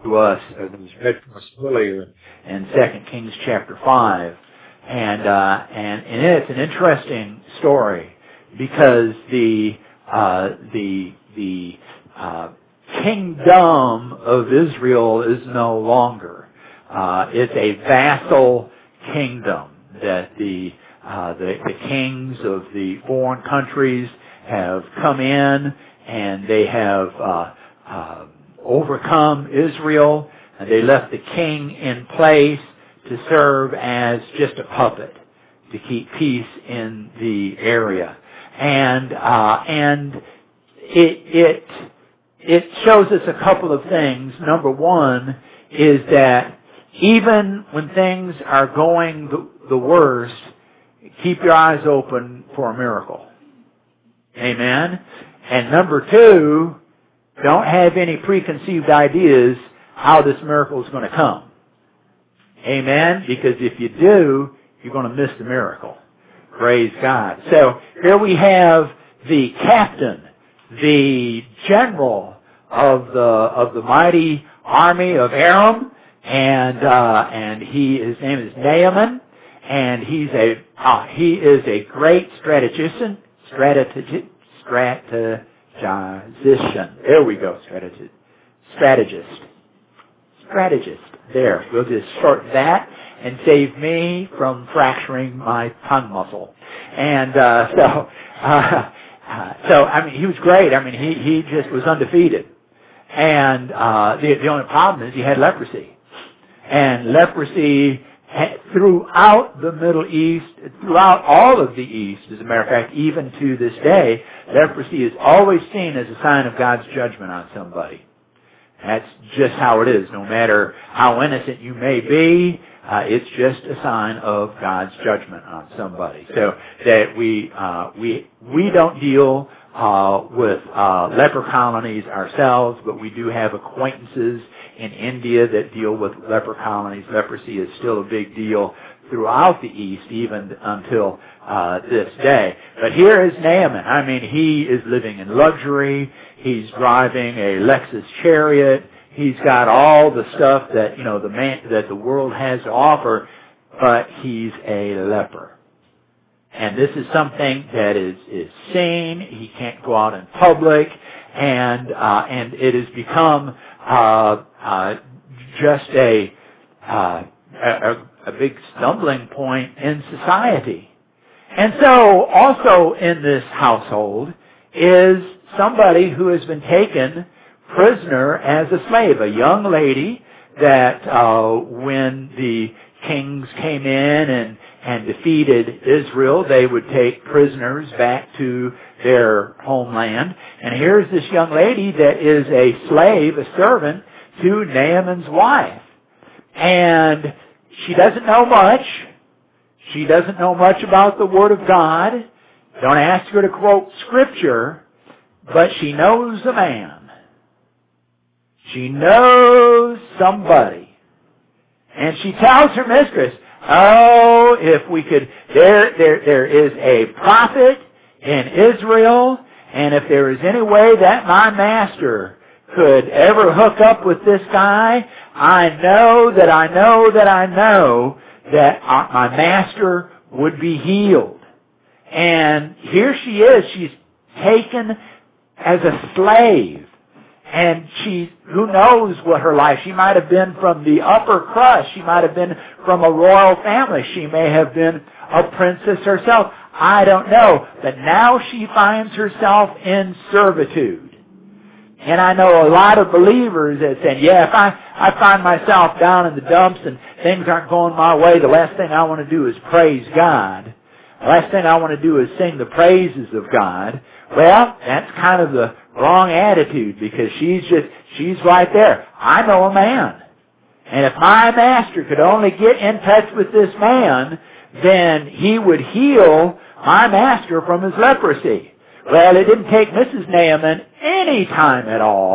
to us, that was read from us earlier in 2 Kings chapter 5. And it's an interesting story because the kingdom of Israel is no longer. It's a vassal kingdom that the kings of the foreign countries have come in, and they have overcome Israel, and they left the king in place to serve as just a puppet to keep peace in the area. And it shows us a couple of things. Number one is that even when things are going the worst, keep your eyes open for a miracle. Amen? And number two, don't have any preconceived ideas how this miracle is going to come. Amen? Because if you do, you're going to miss the miracle. Praise God. So here we have the captain, the general of the mighty army of Aram, and his name is Naaman, and he is a great strategist. There we go, strategist. There, we'll just shorten that and save me from fracturing my tongue muscle. And so I mean, he was great. I mean, he just was undefeated. And the only problem is he had leprosy. And leprosy throughout the Middle East, throughout all of the East, as a matter of fact, even to this day, leprosy is always seen as a sign of God's judgment on somebody. That's just how it is. No matter how innocent you may be, it's just a sign of God's judgment on somebody. So that we don't deal with leper colonies ourselves, but we do have acquaintances in India that deal with leper colonies. Leprosy is still a big deal throughout the East, even until this day. But here is Naaman. I mean, he is living in luxury. He's driving a Lexus chariot. He's got all the stuff that, that the world has to offer, but he's a leper. And this is something that is seen. He can't go out in public, and it has become just a big stumbling point in society. And so, also in this household is somebody who has been taken prisoner as a slave, a young lady that when the kings came in and defeated Israel, they would take prisoners back to their homeland. And here's this young lady that is a slave, a servant to Naaman's wife. And she doesn't know much. She doesn't know much about the Word of God. Don't ask her to quote Scripture, but she knows a man. She knows somebody. And she tells her mistress, oh, if we could, there is a prophet in Israel, and if there is any way that my master could ever hook up with this guy, I know that my master would be healed. And here she is. She's taken as a slave. And who knows what her life, she might have been from the upper crust. She might have been from a royal family. She may have been a princess herself. I don't know. But now she finds herself in servitude. And I know a lot of believers that say, yeah, if I find myself down in the dumps and things aren't going my way, the last thing I want to do is praise God. The last thing I want to do is sing the praises of God. Well, that's kind of the wrong attitude, because she's right there. I know a man. And if my master could only get in touch with this man, then he would heal my master from his leprosy. Well, it didn't take Mrs. Naaman any time at all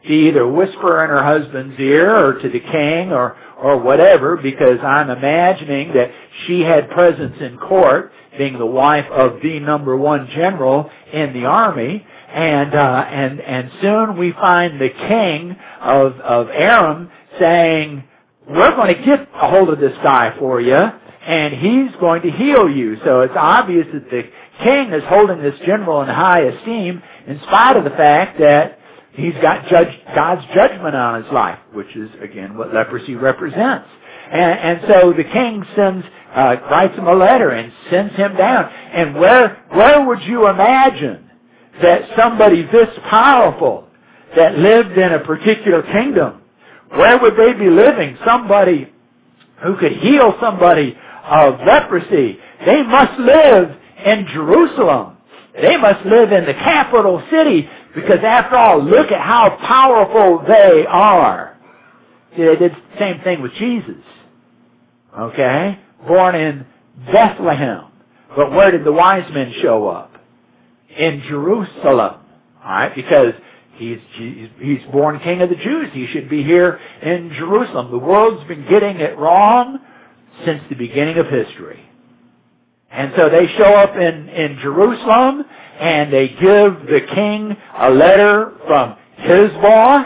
to either whisper in her husband's ear or to the king or whatever, because I'm imagining that she had presence in court, being the wife of the number one general in the army. And soon we find the king of Aram saying, we're going to get a hold of this guy for you, and he's going to heal you. So it's obvious that the king is holding this general in high esteem, in spite of the fact that he's got God's judgment on his life, which is, again, what leprosy represents. And so the king writes him a letter and sends him down. And where would you imagine that somebody this powerful that lived in a particular kingdom, where would they be living? Somebody who could heal somebody of leprosy. They must live in Jerusalem. They must live in the capital city, because after all, look at how powerful they are. See, they did the same thing with Jesus. Okay? Born in Bethlehem. But where did the wise men show up? In Jerusalem. Alright? Because he's born King of the Jews. He should be here in Jerusalem. The world's been getting it wrong since the beginning of history. And so they show up in Jerusalem, and they give the king a letter from his boss,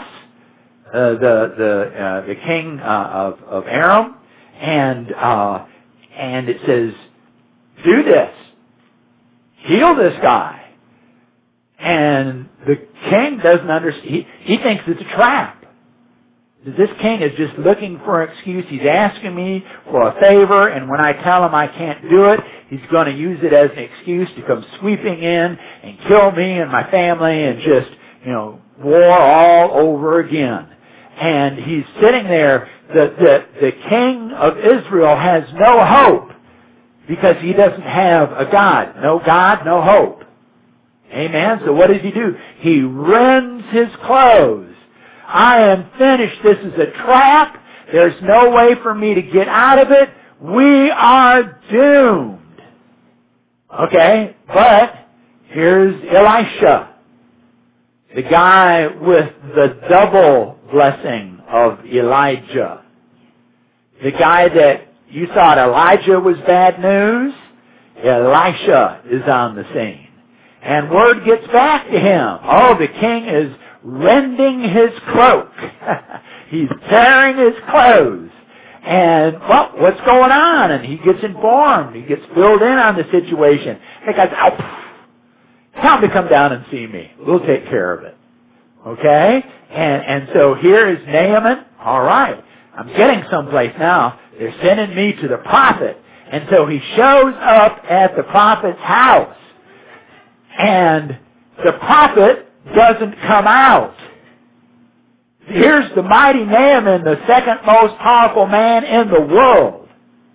the king of Aram, and it says, do this, heal this guy. And the king doesn't understand. He thinks it's a trap. This king is just looking for an excuse. He's asking me for a favor, and when I tell him I can't do it, he's going to use it as an excuse to come sweeping in and kill me and my family and just, war all over again. And he's sitting there. The king of Israel has no hope because he doesn't have a God. No God, no hope. Amen? So what does he do? He rends his clothes. I am finished. This is a trap. There's no way for me to get out of it. We are doomed. Okay? But here's Elisha, the guy with the double blessing of Elijah. The guy that you thought Elijah was bad news, Elisha is on the scene. And word gets back to him. Oh, the king is rending his cloak. He's tearing his clothes. And, well, what's going on? And he gets informed. He gets filled in on the situation. The guy says, tell him to come down and see me. We'll take care of it. Okay? And so here is Naaman. All right. I'm getting someplace now. They're sending me to the prophet. And so he shows up at the prophet's house. And the prophet doesn't come out. Here's the mighty Naaman, the second most powerful man in the world.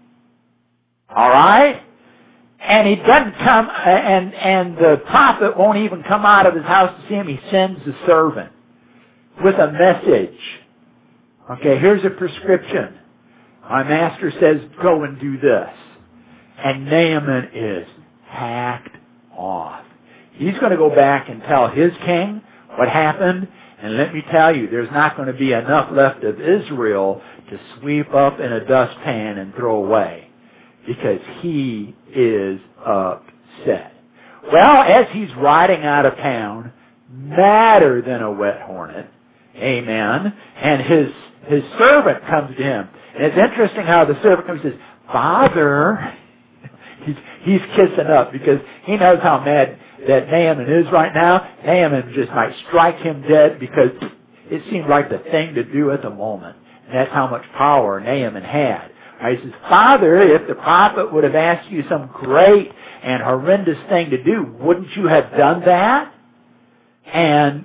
Alright? And he doesn't come, and the prophet won't even come out of his house to see him. He sends the servant with a message. Okay, here's a prescription. My master says, go and do this. And Naaman is hacked off. He's going to go back and tell his king what happened. And let me tell you, there's not going to be enough left of Israel to sweep up in a dustpan and throw away. Because he is upset. Well, as he's riding out of town, madder than a wet hornet, amen, and his servant comes to him. And it's interesting how the servant comes and says, Father, he's kissing up because he knows how mad that Naaman is right now. Naaman just might strike him dead because it seemed like the thing to do at the moment. And that's how much power Naaman had. He says, Father, if the prophet would have asked you some great and horrendous thing to do, wouldn't you have done that? And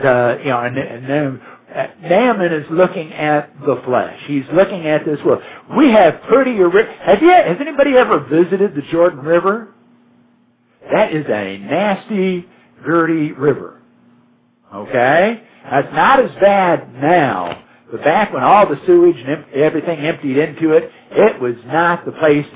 Naaman is looking at the flesh. He's looking at this world. We have prettier. Has anybody ever visited the Jordan River? That is a nasty, dirty river. Okay? Now, it's not as bad now, but back when all the sewage and everything emptied into it, it was not the place to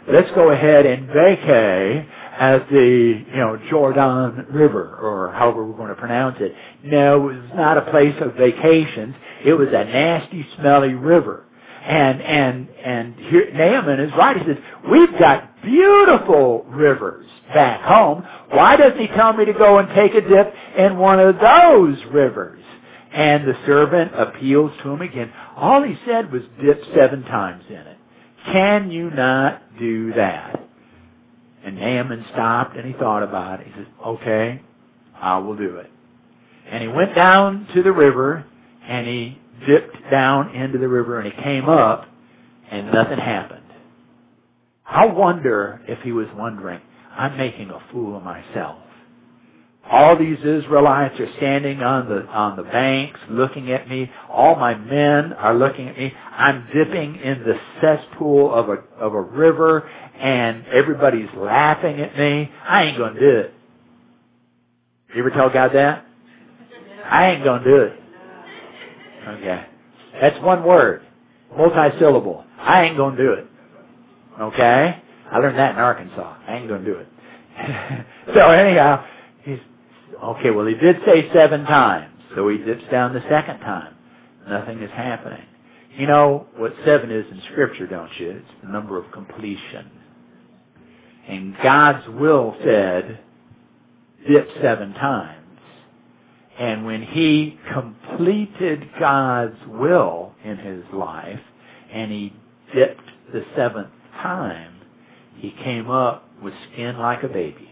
let's go ahead and vacay at the, Jordan River, or however we're going to pronounce it. No, it was not a place of vacations. It was a nasty, smelly river. And here, Naaman is right. He says, we've got beautiful rivers back home. Why doesn't he tell me to go and take a dip in one of those rivers? And the servant appeals to him again. All he said was dip 7 times in it. Can you not do that? And Naaman stopped and he thought about it. He said, okay, I will do it. And he went down to the river and he dipped down into the river and he came up and nothing happened. I wonder if he was wondering, I'm making a fool of myself. All these Israelites are standing on the banks looking at me. All my men are looking at me. I'm dipping in the cesspool of a river and everybody's laughing at me. I ain't going to do it. You ever tell God that? I ain't going to do it. Okay. That's one word. Multi-syllable. I ain't going to do it. Okay? I learned that in Arkansas. I ain't going to do it. So anyhow, okay, well he did say 7 times. So he dips down the 2nd time. Nothing is happening. You know what 7 is in Scripture, don't you? It's the number of completion. And God's will said, dip 7 times. And when he completed God's will in his life, and he dipped the 7th time, he came up with skin like a baby.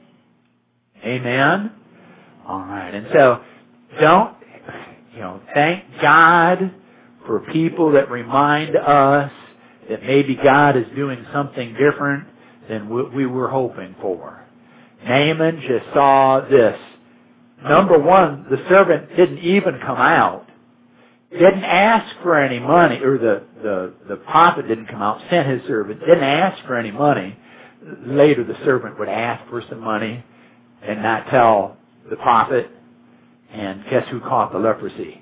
Amen? All right. And so, thank God for people that remind us that maybe God is doing something different than what we were hoping for. Naaman just saw this. Number one, the servant didn't even come out. Didn't ask for any money, or the prophet didn't come out, sent his servant, didn't ask for any money. Later the servant would ask for some money and not tell the prophet. And guess who caught the leprosy?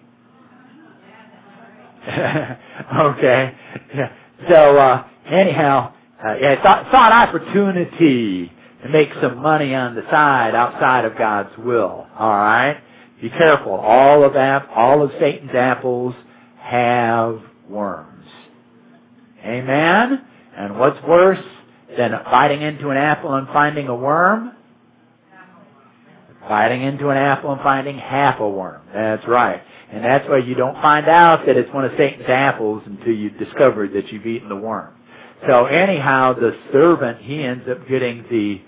Okay. Yeah. So, anyhow, thought opportunity to make some money on the side outside of God's will. All right? Be careful. All of Satan's apples have worms. Amen? And what's worse than biting into an apple and finding a worm? Biting into an apple and finding half a worm. That's right. And that's why you don't find out that it's one of Satan's apples until you've discovered that you've eaten the worm. So anyhow, the servant, he ends up getting the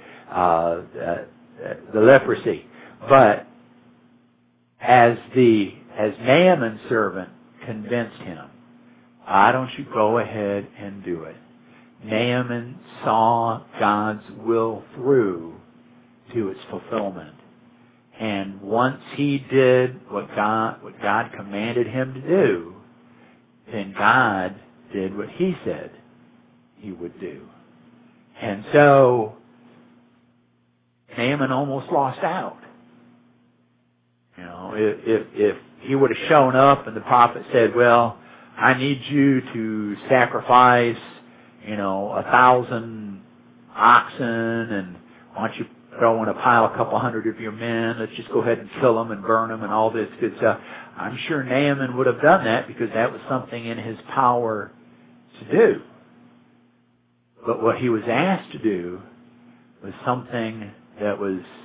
leprosy. But as Naaman's servant convinced him, why don't you go ahead and do it? Naaman saw God's will through to its fulfillment. And once he did what God commanded him to do, then God did what he said he would do. And so Naaman almost lost out. If he would have shown up and the prophet said, well, I need you to sacrifice, 1,000 oxen, and why don't you throw in a pile a couple hundred of your men, let's just go ahead and kill them and burn them and all this good stuff. I'm sure Naaman would have done that because that was something in his power to do. But what he was asked to do was something that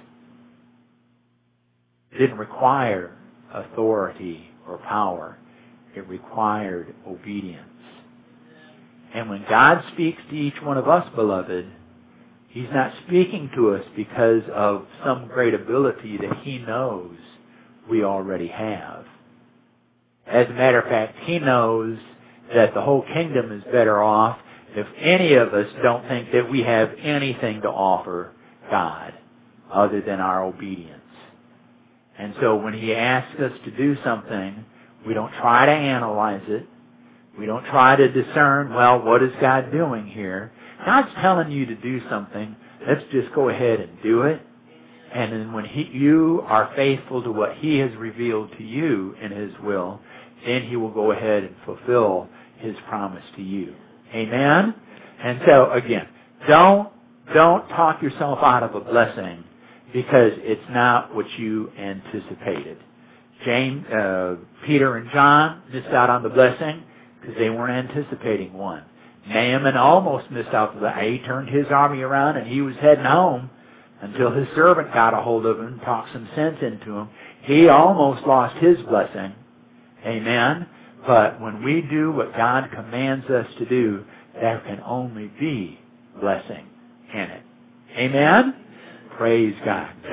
didn't require authority or power. It required obedience. And when God speaks to each one of us, beloved, He's not speaking to us because of some great ability that He knows we already have. As a matter of fact, He knows that the whole kingdom is better off if any of us don't think that we have anything to offer God other than our obedience. And so when He asks us to do something, we don't try to analyze it. We don't try to discern, well, what is God doing here? God's telling you to do something. Let's just go ahead and do it. And then when you are faithful to what He has revealed to you in His will, then He will go ahead and fulfill His promise to you. Amen? And so, again, Don't talk yourself out of a blessing because it's not what you anticipated. Peter and John missed out on the blessing because they weren't anticipating one. Naaman almost missed out. He turned his army around and he was heading home until his servant got a hold of him and talked some sense into him. He almost lost his blessing. Amen. But when we do what God commands us to do, there can only be blessing in it. Amen? Praise God.